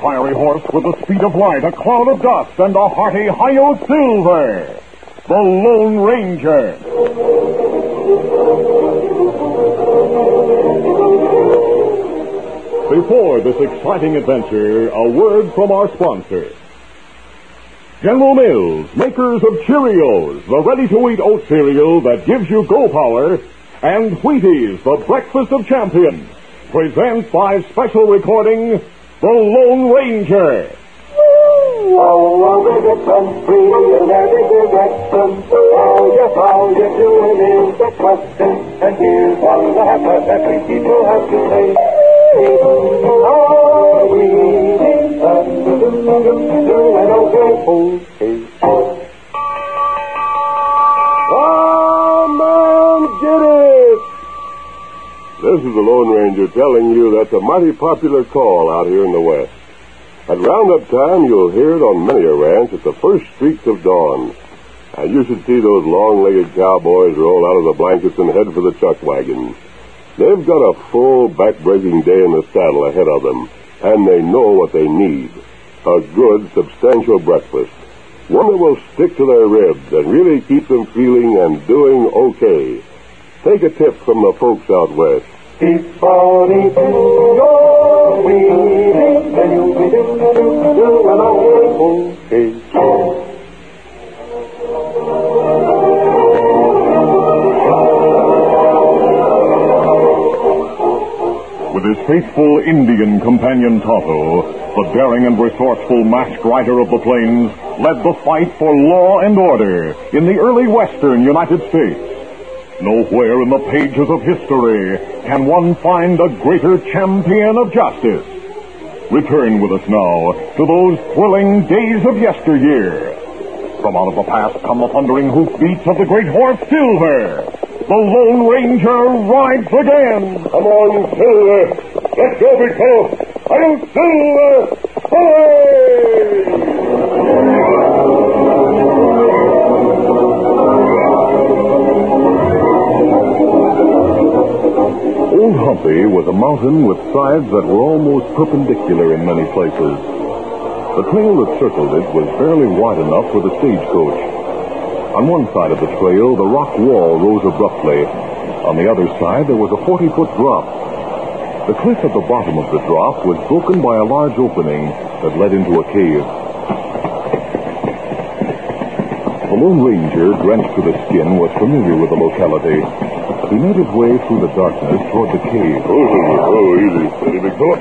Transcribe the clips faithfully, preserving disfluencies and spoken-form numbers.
fiery horse with the speed of light, a cloud of dust, and a hearty Hi-Yo Silver, the Lone Ranger. Before this exciting adventure, a word from our sponsor. General Mills, makers of Cheerios, the ready-to-eat oat cereal that gives you go power, and Wheaties, the breakfast of champions, presents by special recording, The Lone Ranger. Oh, we get some free in every direction. Oh, yes, all you're doing is a question. And here's one that every people have to say. Oh, we need doing okay. Come on, get it! This is the Lone Ranger telling you that's a mighty popular call out here in the West. At roundup time, you'll hear it on many a ranch at the first streaks of dawn. And you should see those long-legged cowboys roll out of the blankets and head for the chuck wagon. They've got a full, back-breaking day in the saddle ahead of them, and they know what they need. A good, substantial breakfast. One that will stick to their ribs and really keep them feeling and doing okay. Take a tip from the folks out west. Keep on eating your Wheaties, then you'll be doing okay. With his faithful Indian companion Tonto, the daring and resourceful masked rider of the plains led the fight for law and order in the early western United States. Nowhere in the pages of history can one find a greater champion of justice. Return with us now to those thrilling days of yesteryear. From out of the past come the thundering hoofbeats of the great horse Silver. The Lone Ranger rides again. Come on, Silver. Let's go, big fellow. Hi-Yo Silver! Hooray! Old Humpy was a mountain with sides that were almost perpendicular in many places. The trail that circled it was barely wide enough for the stagecoach. On one side of the trail, the rock wall rose abruptly. On the other side, there was a forty-foot drop. The cliff at the bottom of the drop was broken by a large opening that led into a cave. The Lone Ranger, drenched to the skin, was familiar with the locality. He made his way through the darkness toward the cave. Oh, oh, easy, steady, big fellow.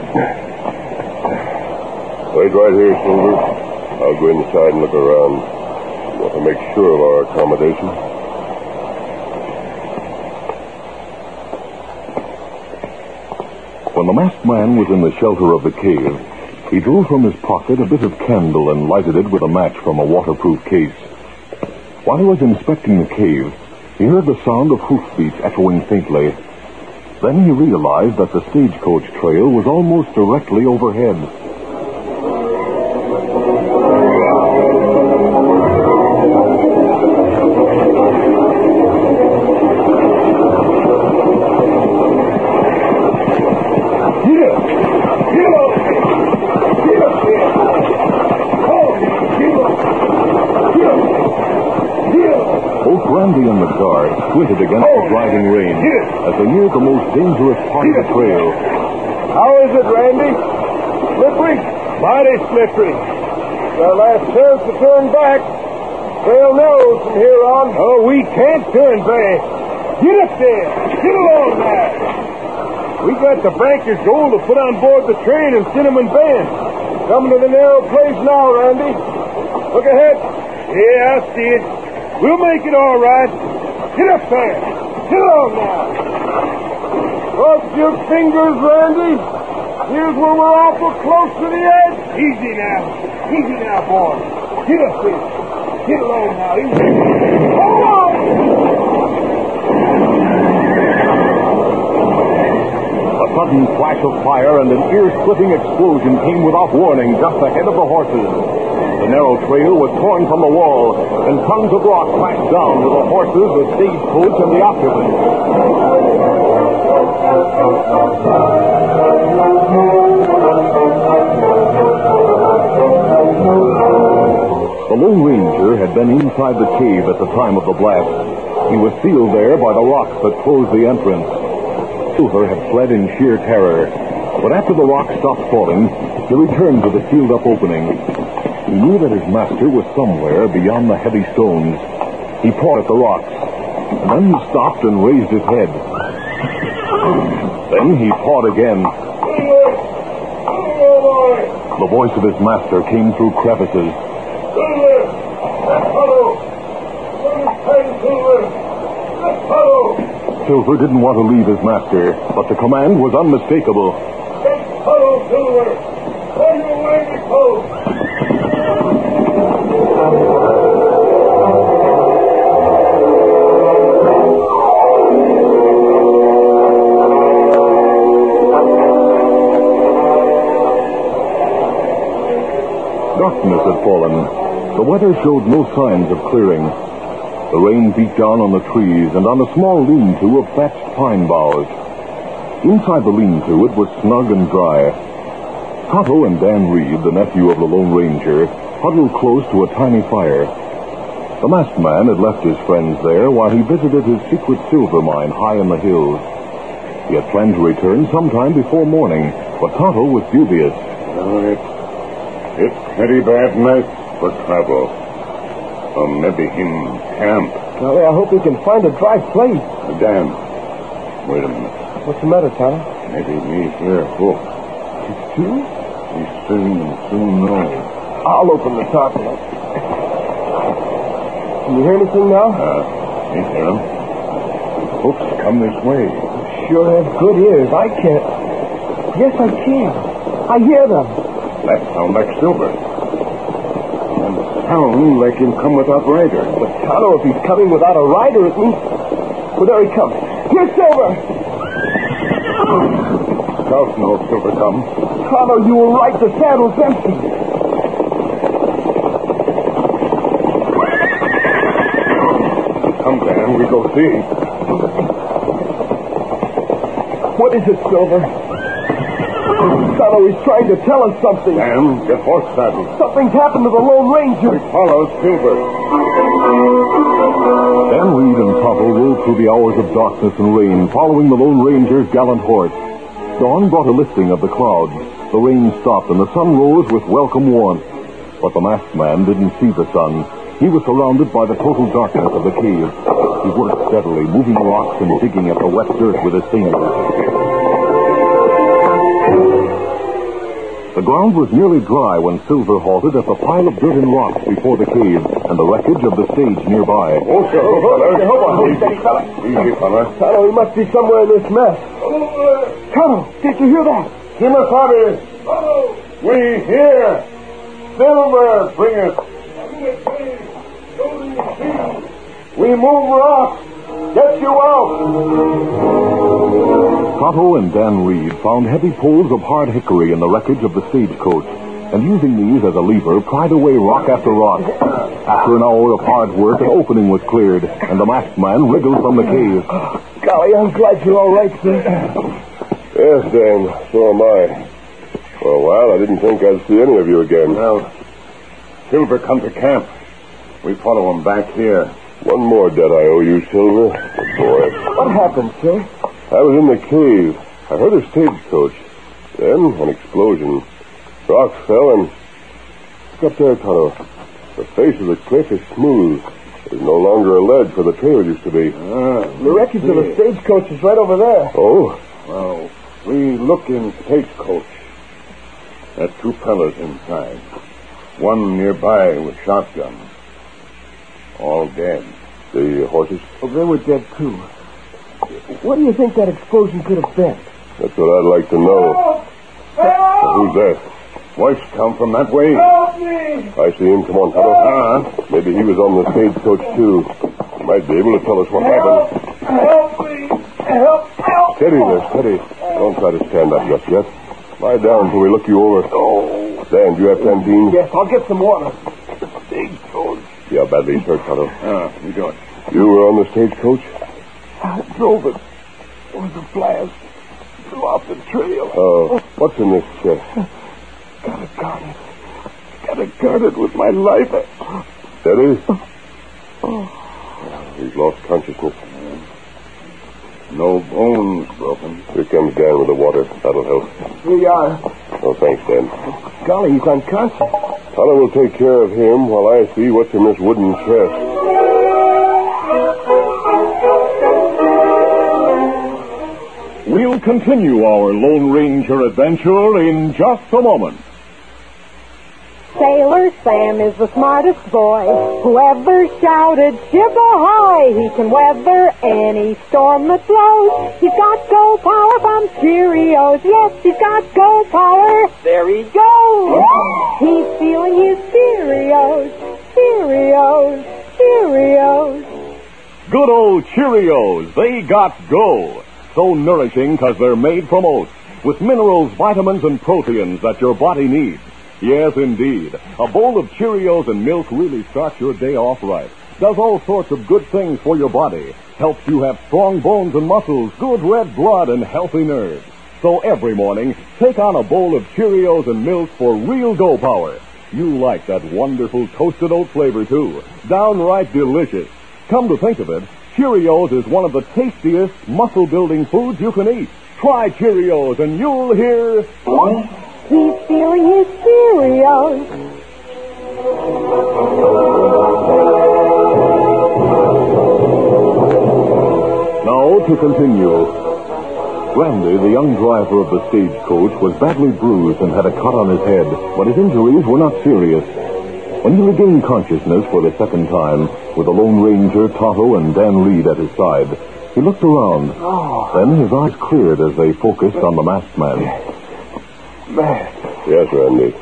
Wait right here, Silver. I'll go inside and look around. Want to make sure of our accommodation. When the masked man was in the shelter of the cave, he drew from his pocket a bit of candle and lighted it with a match from a waterproof case. While he was inspecting the cave, he heard the sound of hoofbeats echoing faintly. Then he realized that the stagecoach trail was almost directly overhead. Randy and the guard squinted against the driving rain as they neared the most dangerous part of the trail. How is it, Randy? Slippery? Mighty slippery. It's our last chance to turn back. Trail narrows from here on. Oh, we can't turn back. Get up there. Get along now. We got the banker's gold to put on board the train in Cinnamon Bend. Coming to the narrow place now, Randy. Look ahead. Yeah, I see it. We'll make it all right. Get up there. Get along now. Cross your fingers, Randy. Here's where we're awful close to the edge. Easy now. Easy now, boy. Get up there. Get along now. Easy. Hold on. A sudden flash of fire and an ear-splitting explosion came without warning just ahead of the horses. The narrow trail was torn from the wall, and tons of rock crashed down to the horses, the stagecoach, and the occupants. The Lone Ranger had been inside the cave at the time of the blast. He was sealed there by the rocks that closed the entrance. Silver had fled in sheer terror. But after the rocks stopped falling, he returned to the sealed-up opening. He knew that his master was somewhere beyond the heavy stones. He pawed at the rocks, and then he stopped and raised his head. Then he pawed again. The voice of his master came through crevices. Silver didn't want to leave his master, but the command was unmistakable. Hello, Silver. On your way to coast. Darkness had fallen. The weather showed no signs of clearing. The rain beat down on the trees and on a small lean-to of thatched pine boughs. Inside the lean-to, it was snug and dry. Tonto and Dan Reed, the nephew of the Lone Ranger, huddled close to a tiny fire. The masked man had left his friends there while he visited his secret silver mine high in the hills. He had planned to return sometime before morning, but Tonto was dubious. No, it's, it's pretty bad night for travel. Or maybe him camp. Golly, I hope he can find a dry place. Dan, wait a minute. What's the matter, Tonto? Maybe me here, Hook. It's you? We soon, soon know. I'll open the tarpaulin. Can you hear anything now? Uh, me hear him. Hook's come this way. Sure have good ears. I can't. Yes, I can. I hear them. That sound like Silver. And sound like him come without rider. But Tonto, if he's coming without a rider, it means... Well, there he comes. Here's Silver! Scout knows Silver come. Tonto, you were right. The saddle's empty. Come, Dan. We go see. What is it, Silver? Tonto, he's trying to tell us something. Dan, get horse saddled. Something's happened to the Lone Ranger. We follow Silver. Dan Reed and Tonto rode through the hours of darkness and rain, following the Lone Ranger's gallant horse. Dawn brought a lifting of the clouds. The rain stopped, and the sun rose with welcome warmth. But the masked man didn't see the sun. He was surrounded by the total darkness of the cave. He worked steadily, moving rocks and digging at the wet dirt with his fingers. The ground was nearly dry when Silver halted at the pile of dirt and rocks before the cave and the wreckage of the stage nearby. Oh, sir, Hold on, hold on, steady, fella. Easy, fella. Tonto, he must be somewhere in this mess. Tonto, did you hear that? Kimasabi! We hear! Silver, bring it! We move rocks! Get you out! Tonto and Dan Reed found heavy poles of hard hickory in the wreckage of the stagecoach, and using these as a lever, pried away rock after rock. After an hour of hard work, an opening was cleared, and the masked man wriggled from the cave. Golly, I'm glad you're all right, sir. Yes, Dan, so am I. For a while, I didn't think I'd see any of you again. Well, Silver come to camp. We follow him back here. One more debt I owe you, Silver. Good boy. What happened, sir? I was in the cave. I heard a stagecoach. Then, an explosion. Rocks fell and... Look up there, Tonto. The face of the cliff is smooth. There's no longer a ledge where the trail used to be. Ah, The wreckage of the stagecoach is right over there. Oh? well, we look in stagecoach. There are two fellas inside. One nearby with shotguns. All dead. The horses? Oh, they were dead, too. What do you think that explosion could have been? That's what I'd like to know. Who's that? Voice come from that way. Help me! I see him. Come on, Tonto. Uh-huh. Maybe he was on the stagecoach, too. He might be able to tell us what happened. Help me! Help! Help! Steady there, steady. Don't try to stand up just yet. Lie down till we look you over. Oh. Dan, do you have canteen? Yes, I'll get some water. Stagecoach. See how badly he's hurt, Tonto. Ah, we do it. You were on the stagecoach? I drove it. It was a blast. Blew off the trail. Oh, what's in this chest? Got a gun. Got I'd have guarded with my life. Steady? Oh. He's lost consciousness. No bones broken. Here comes Dan with the water. That'll help. Here you are. Oh, thanks, Dan. Golly, he's unconscious. Tonto will take care of him while I see what's in this wooden chest. We'll continue our Lone Ranger adventure in just a moment. Sailor Sam is the smartest boy who ever shouted, "Ship-ahoy!" He can weather any storm that blows. He's got go power from Cheerios. Yes, he's got go power. There he goes. He's feeling his Cheerios, Cheerios, Cheerios. Good old Cheerios, they got go. So nourishing because they're made from oats, with minerals, vitamins, and proteins that your body needs. Yes, indeed. A bowl of Cheerios and milk really starts your day off right. Does all sorts of good things for your body. Helps you have strong bones and muscles, good red blood, and healthy nerves. So every morning, take on a bowl of Cheerios and milk for real go power. You like that wonderful toasted oat flavor, too. Downright delicious. Come to think of it, Cheerios is one of the tastiest muscle-building foods you can eat. Try Cheerios and you'll hear... He's feeling his Cheerios. Now to continue. Randy, the young driver of the stagecoach, was badly bruised and had a cut on his head, but his injuries were not serious. When he regained consciousness for the second time, with the Lone Ranger, Tonto, and Dan Reed at his side, he looked around. Oh. Then his eyes cleared as they focused on the masked man. Matt. Yes, Randy.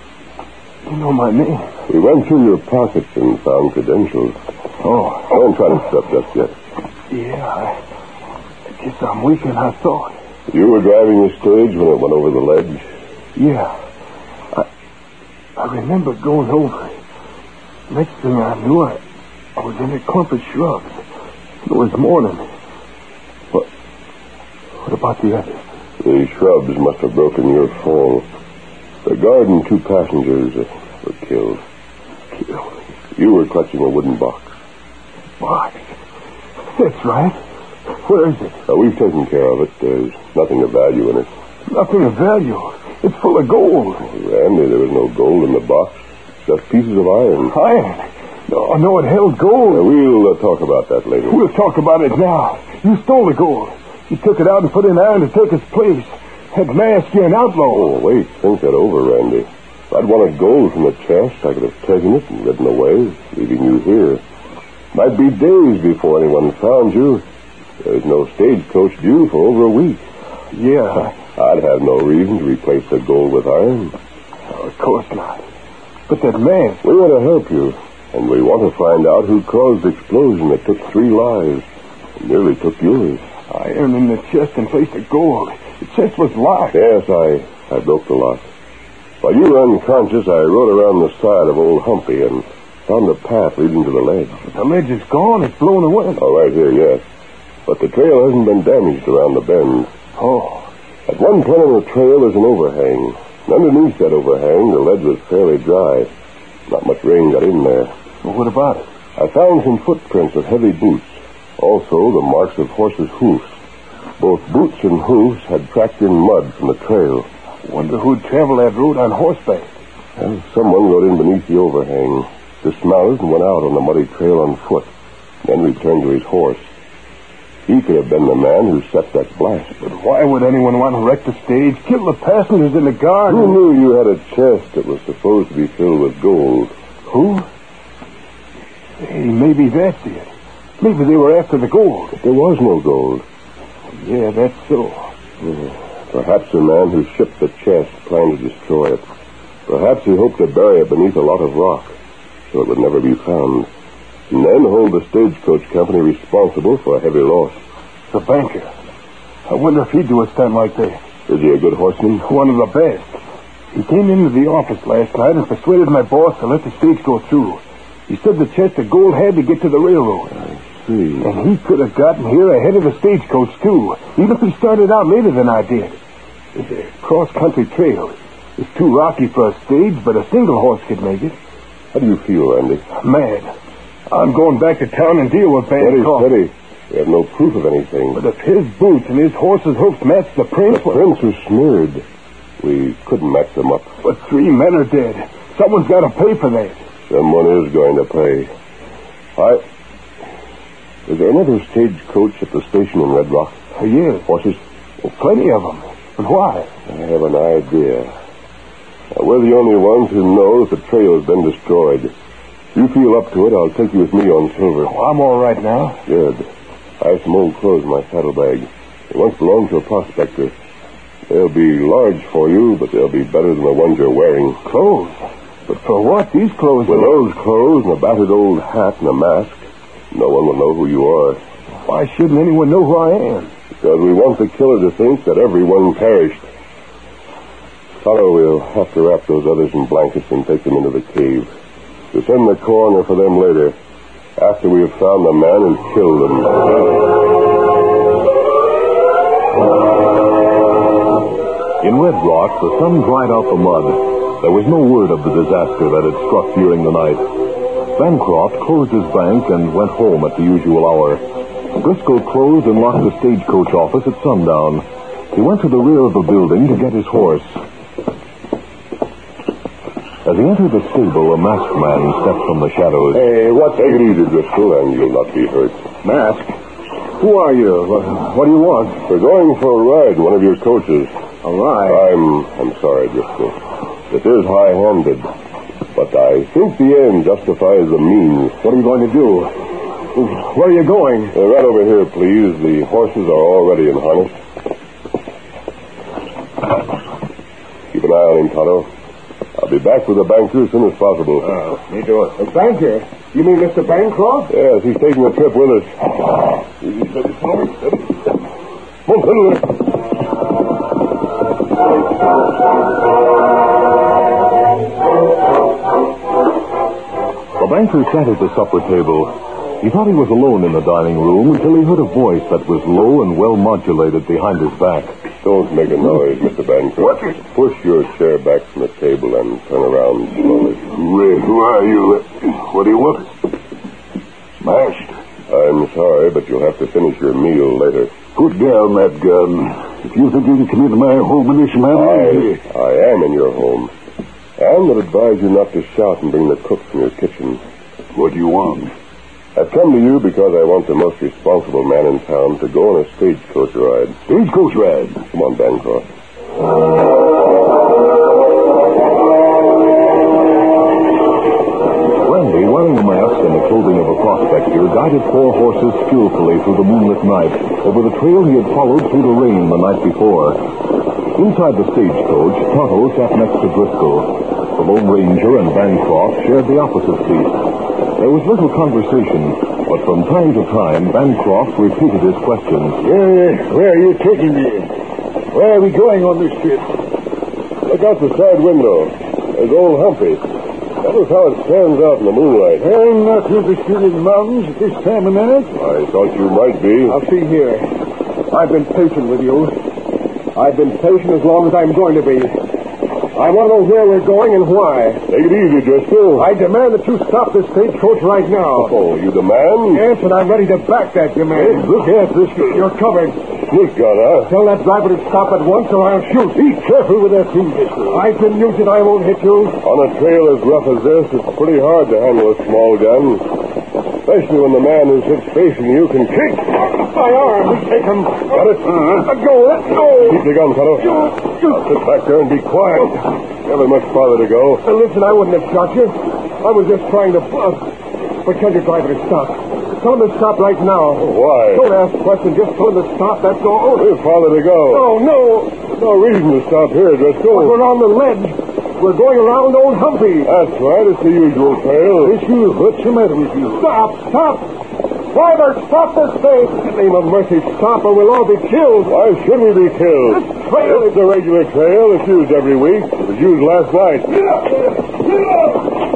You know my name. We went through your pockets and found credentials. Oh. Don't try to stop just yet. Yeah, I, I guess I'm weaker than I thought. You were driving the stage when it went over the ledge? Yeah. I I remember going over it. Next thing I knew, I, I was in a clump of shrubs. It was morning. What, what about the others? The shrubs must have broken your fall. The guard and two passengers were killed. Killed? You were clutching a wooden box. Box? That's right. Where is it? Uh, we've taken care of it. There's nothing of value in it. Nothing of value. It's full of gold. Randy, there was no gold in the box. Just pieces of iron. Iron? No, no, it held gold. Uh, we'll uh, talk about that later. We'll talk about it now. You stole the gold. You took it out and put in iron to take its place. That mask, you're an outlaw. Oh, wait. Think that over, Randy. If I'd wanted gold from the chest, I could have taken it and ridden away, leaving you here. Might be days before anyone found you. There's no stagecoach due for over a week. Yeah. I'd have no reason to replace the gold with iron. Oh, of course not. But that mask... We want to help you, and we want to find out who caused the explosion that took three lives and nearly took yours. Iron in the chest in place of gold. The chest was locked. Yes, I, I broke the lock. While you were unconscious, I rode around the side of Old Humpy and found a path leading to the ledge. But the ledge is gone. It's blown away. Oh, right here, yes. But the trail hasn't been damaged around the bend. Oh. At one point on the trail is an overhang. And underneath that overhang, the ledge was fairly dry. Not much rain got in there. Well, what about it? I found some footprints of heavy boots. Also, the marks of horses' hoofs. Both boots and hoofs had tracked in mud from the trail. Wonder who'd travel that road on horseback. Well, someone rode in beneath the overhang, dismounted and went out on the muddy trail on foot, then returned to his horse. He could have been the man who set that blast. But why would anyone want to wreck the stage, kill the passengers in the guard? Who knew you had a chest that was supposed to be filled with gold? Who? Hey, maybe that's it. Maybe they were after the gold. But there was no gold. Yeah, that's so. Yeah. Perhaps the man who shipped the chest planned to destroy it. Perhaps he hoped to bury it beneath a lot of rock, so it would never be found. And then hold the stagecoach company responsible for a heavy loss. The banker. I wonder if he'd do a stunt like that. Is he a good horseman? One of the best. He came into the office last night and persuaded my boss to let the stage go through. He said the chest of gold had to get to the railroad. I see. And he could have gotten here ahead of the stagecoach, too, even if he started out later than I did. It's a cross-country trail. It's too rocky for a stage, but a single horse could make it. How do you feel, Randy? Mad. I'm going back to town and deal with Bancroft. Steady, steady. We have no proof of anything. But if his boots and his horse's hoofs match the prints... The prints are smeared. We couldn't match them up. But three men are dead. Someone's got to pay for that. Someone is going to pay. I... Is there another stagecoach at the station in Red Rock? Uh, yes. Horses? Well, plenty of them. But why? I have an idea. Now, we're the only ones who know that the trail has been destroyed. If you feel up to it, I'll take you with me on Silver. Oh, I'm all right now. Good. I have some old clothes in my saddlebag. They once belonged to a prospector. They'll be large for you, but they'll be better than the ones you're wearing. Clothes? But for what? These clothes... With those clothes and a battered old hat and a mask, no one will know who you are. Why shouldn't anyone know who I am? Because we want the killer to think that everyone perished. Tonto, we'll have to wrap those others in blankets and take them into the cave. We'll send the coroner for them later, after we have found the man who killed them. In Red Rock, the sun dried out the mud. There was no word of the disaster that had struck during the night. Bancroft closed his bank and went home at the usual hour. Driscoll closed and locked the stagecoach office at sundown. He went to the rear of the building to get his horse. As he entered the stable, a masked man stepped from the shadows. Hey, what? Take it easy, Driscoll, and you'll not be hurt. Mask? Who are you? What, what do you want? We're going for a ride in one of your coaches. A ride? I'm, I'm sorry, Driscoll. It is high-handed, but I think the end justifies the means. What are you going to do? Where are you going? Uh, right over here, please. The horses are already in harness. Keep an eye on him, Tonto. I'll be back with the banker as soon as possible. Oh, me too. A banker? You mean Mister Bancroft? Yes, he's taking a trip with us. Easy, steady, slowly, steady. Come on, settle there. The banker sat at the supper table. He thought he was alone in the dining room until he heard a voice that was low and well modulated behind his back. Don't make a noise, Mister Bancroft. Push your chair back from the table and turn around slowly. Ray, who are you? What do you want? Smashed. I'm sorry, but you'll have to finish your meal later. Put down that gun. If you think you can come into my home in this manner... I, I am in your home. And would advise you not to shout and bring the cook from your kitchen. What do you want? I've come to you because I want the most responsible man in town to go on a stagecoach ride. Stagecoach ride? Come on, Bancroft. Randy, wearing a mask and the clothing of a prospector, guided four horses skillfully through the moonlit night over the trail he had followed through the rain the night before. Inside the stagecoach, Tonto sat next to Driscoll. The Lone Ranger and Bancroft shared the opposite seat. There was little conversation, but from time to time, Bancroft repeated his questions. Where, where are you taking me? Where are we going on this trip? Look out the side window. There's old Humpy. Notice how it stands out in the moonlight. I'm not interested in mountains at this time of night. I thought you might be. Now, see here. I've been patient with you. I've been patient as long as I'm going to be. I want to know where we're going and why. Take it easy, Driscoll. I demand that you stop this stagecoach right now. Oh, you demand? Yes, and I'm ready to back that demand. Look here, Driscoll. You're covered. Sneak gun, huh? Tell that driver to stop at once or I'll shoot. Be careful with that thing, Driscoll. I can use it. I won't hit you. On a trail as rough as this, it's pretty hard to handle a small gun. Especially when the man who sits facing you can kick. My arm. Take him. Got it? Uh-huh. Let go. Let go. Keep your gun, fellow. Now sit back there and be quiet. Never much farther to go. Uh, listen, I wouldn't have shot you. I was just trying to... Uh, but tell your driver to stop. Tell him to stop right now. Why? Don't ask questions. Just tell him to stop. That's all. There's farther to go. No, no. No reason to stop here, Driscoll. But we're on the ledge. We're going around Old Humpy. That's right. It's the usual trail. Issue. What's the matter with you? Stop. Stop. Driver, stop this thing. In the name of mercy, stop or we'll all be killed. Why should we be killed? This trail It's a regular trail. It's used every week. It was used last night. Get up. Get up.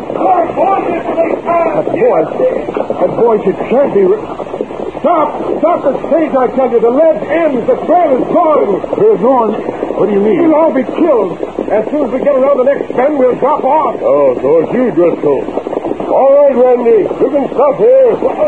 That voice. That voice, it can't be... Re- Stop! Stop the stage, I tell you. The ledge ends. The trail is gone. It's gone. What do you mean? We'll all be killed. As soon as we get around the next bend, we'll drop off. Oh, so it's you, Driscoll. All right, Randy. You can stop here.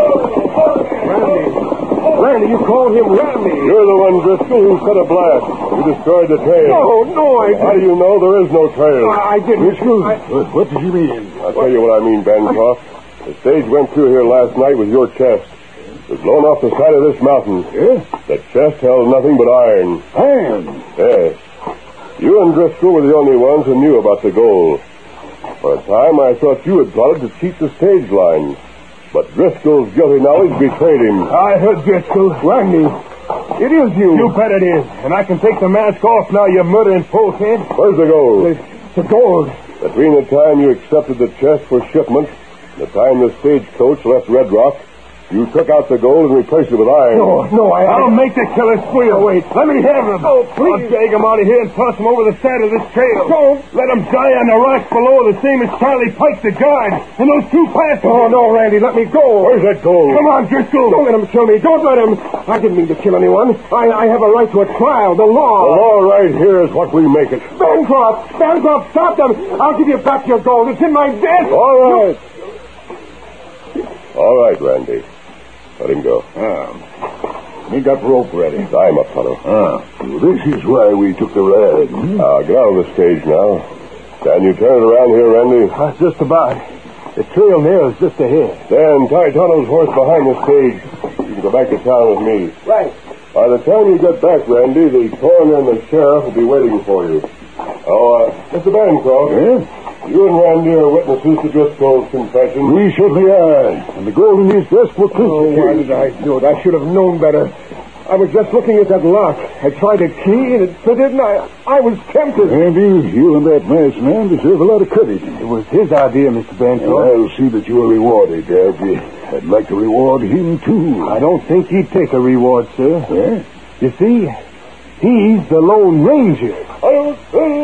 Randy. Randy, you called him Randy. You're the one, Driscoll, who set a blast. You destroyed the trail. No, no, I didn't. How do you know there is no trail? I didn't. Driscoll, I... what, what did you mean? I'll tell you what I mean, Bancroft. The stage went through here last night with your chest. It was blown off the side of this mountain. Yeah? The chest held nothing but iron. Iron? Yes. You and Driscoll were the only ones who knew about the gold. For a time, I thought you had plotted to cheat the stage line. But Driscoll's guilty knowledge betrayed him. I heard Driscoll. Randy, it is you. You bet it is. And I can take the mask off now, you murdering polehead. Where's the gold? The, the gold. Between the time you accepted the chest for shipment and the time the stagecoach left Red Rock, you took out the gold and replaced it with iron. No, no, I... I'll make the killer squeal. Oh, wait, let me have him. Oh, please. I'll drag him out of here and toss him over the side of this trail. Don't. Let him die on the rocks below, the same as Charlie Pike, the guard, and those two passengers. Oh, no, Randy, let me go. Where's that gold? Come on, Driscoll. Don't let him kill me. Don't let him. I didn't mean to kill anyone. I, I have a right to a trial, the law. The law right here is what we make it. Bancroft, Bancroft, stop them. I'll give you back your gold. It's in my desk. All right. You... All right, Randy. Let him go. Ah. We got rope ready. Tie him up, fellow. Ah. Well, this is why we took the ride. Hmm? Uh, get out of the stage now. Can you turn it around here, Randy? Uh, just about. The trail there is just ahead. Dan, tie Tonto's horse behind the stage. You can go back to town with me. Right. By the time you get back, Randy, the coroner and the sheriff will be waiting for you. Oh, uh, Mister Bancroft. Yeah? You and Randy are witnesses to Driscoll's confession. We certainly are. And the gold in his desk will prove Oh, why did I do it? I should have known better. I was just looking at that lock. I tried a key and it fitted, and I, I was tempted. Randy, you and that masked man deserve a lot of credit. It was his idea, Mister Bancroft. I'll see that you are rewarded, Dad. I'd like to reward him, too. I don't think he'd take a reward, sir. Yeah? You see, he's the Lone Ranger. Oh!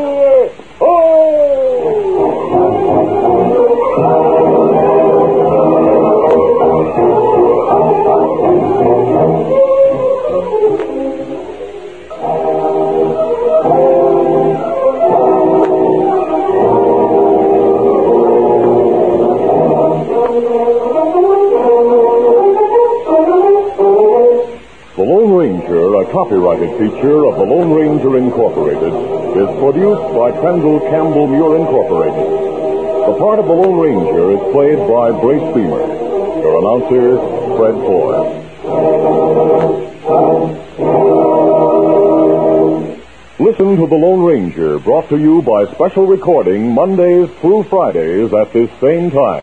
The Lone Ranger, a copyrighted feature of the Lone Ranger Incorporated, is produced by Trendle Campbell Muir Incorporated. The part of the Lone Ranger is played by Brace Beamer. Your announcer, Fred Ford. Listen to the Lone Ranger, brought to you by special recording Mondays through Fridays at this same time.